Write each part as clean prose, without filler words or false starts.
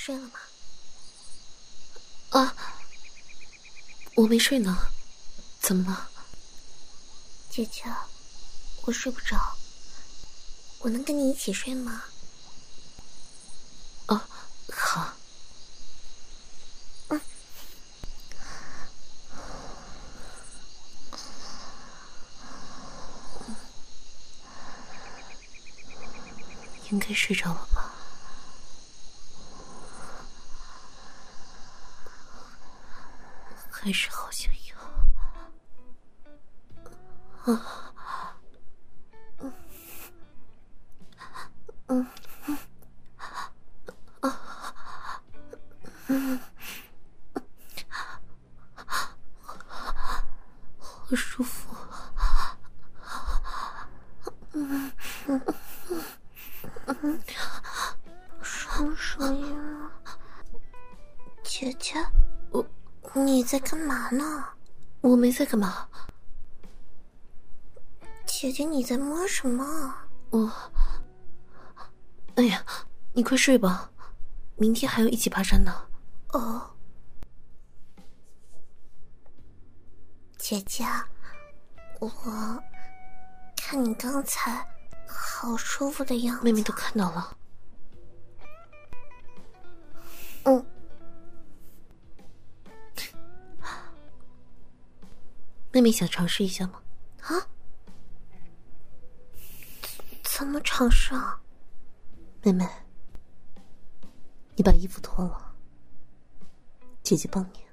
睡了吗？ 啊，我没睡呢，怎么了？ 姐姐，我睡不着，我能跟你一起睡吗？ 哦，好。应该睡着了吧？还是好像有。好舒服。 什么声音啊？姐姐，你在干嘛呢？ 我没在干嘛。 姐姐，你在摸什么？ 哎呀，你快睡吧，明天还要一起爬山呢。 哦，姐姐，我看你刚才好舒服的样子。 妹妹都看到了。妹妹想尝试一下吗？ 啊？怎么尝试啊？ 妹妹，你把衣服脱了，姐姐帮你。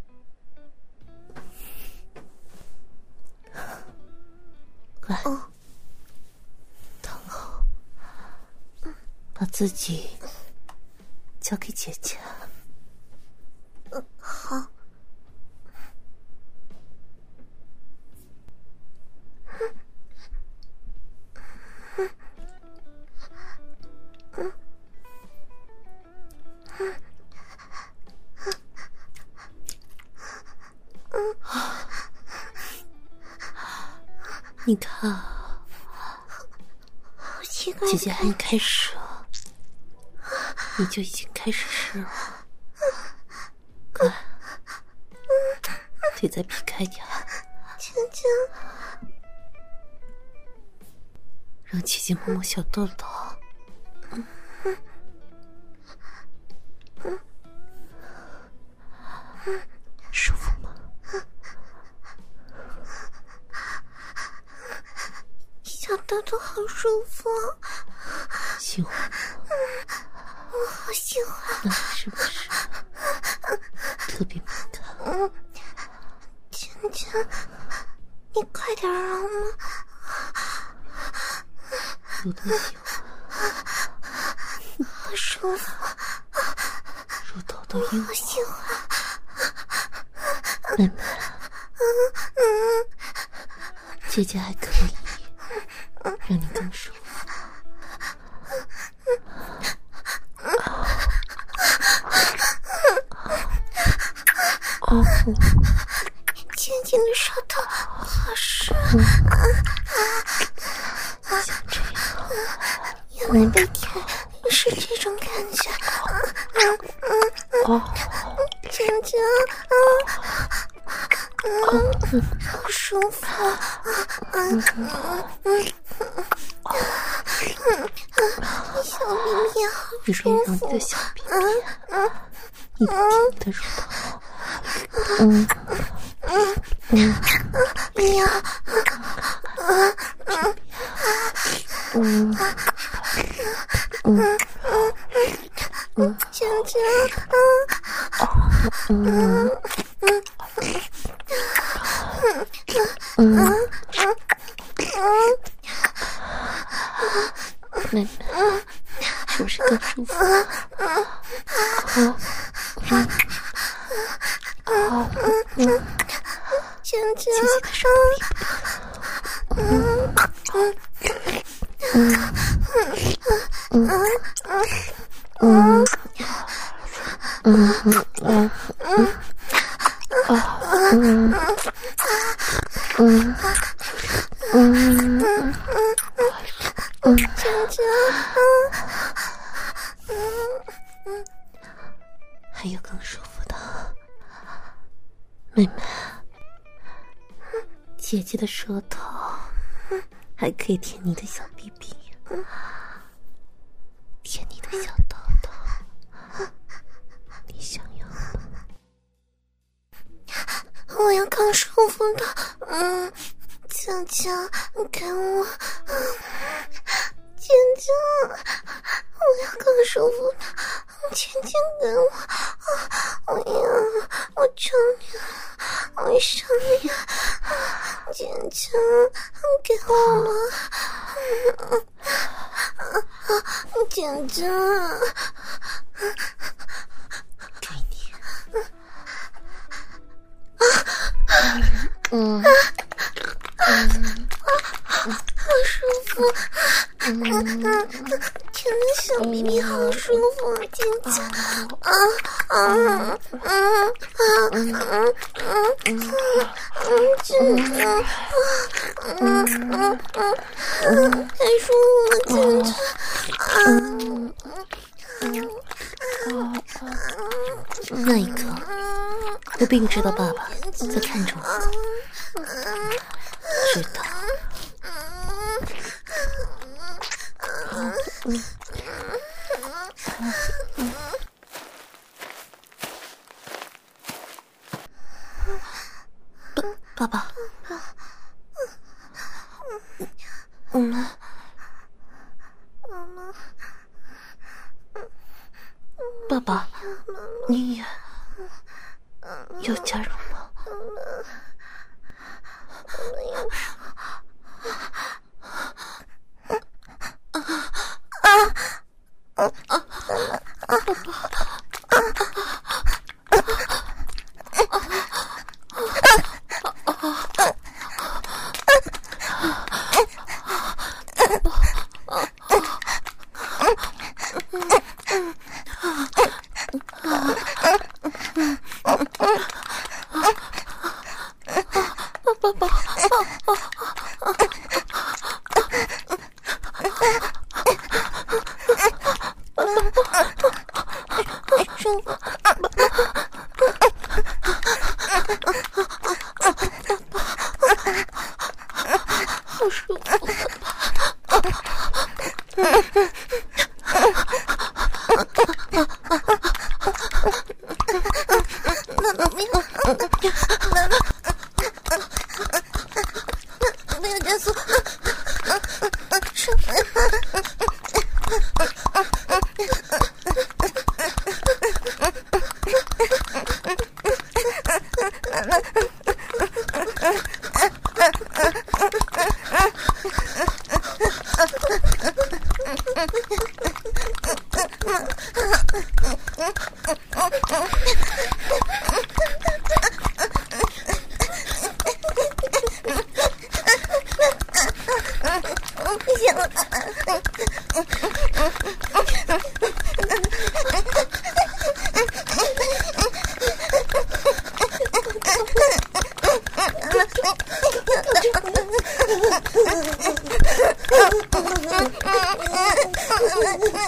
来，躺好，把自己交给姐姐。 好。 你看，姐姐还没开始，你就已经开始湿了。快，腿再劈开点， 姐姐， 让姐姐摸摸小豆豆。舒服吗？ 小豆豆好舒服， 喜欢吗？ 我好喜欢。 是不是特别敏感？ 姐姐，你快点让我。 我都喜欢。 好舒服， 乳头都硬了。 好喜欢。 妹妹，姐姐还可以让你更舒服。 姐姐的手头好湿。 像这样， 原来每天是这种感觉。姐姐，好舒服。小屁屁好你别舒服。 让你的小屁屁一点点的乳头。 呀，姐姐， 妹妹，是不是更舒服？ 姐姐， 姐姐的手姐姐， 还有更舒服的。妹妹，姐姐的舌头还可以舔你的小屁屁，舔你的小豆豆，你想要吗？ 我要更舒服的，姐姐，给我，姐姐，我要更舒服的，姐姐给我，我求你了，我想你，姐姐，给我了，姐姐， 给你。 好舒服，舔的小屁屁好舒服，姐姐，姐姐，太舒服了，姐姐， 那一刻，我并不知道爸爸在看着我，知道。爸爸，我们爸爸，你也要加入吗？ 好舒服。不要加速，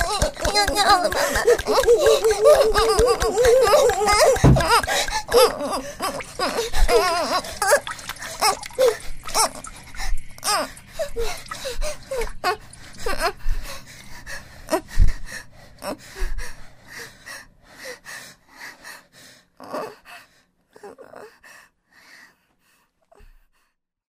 要尿了，妈妈。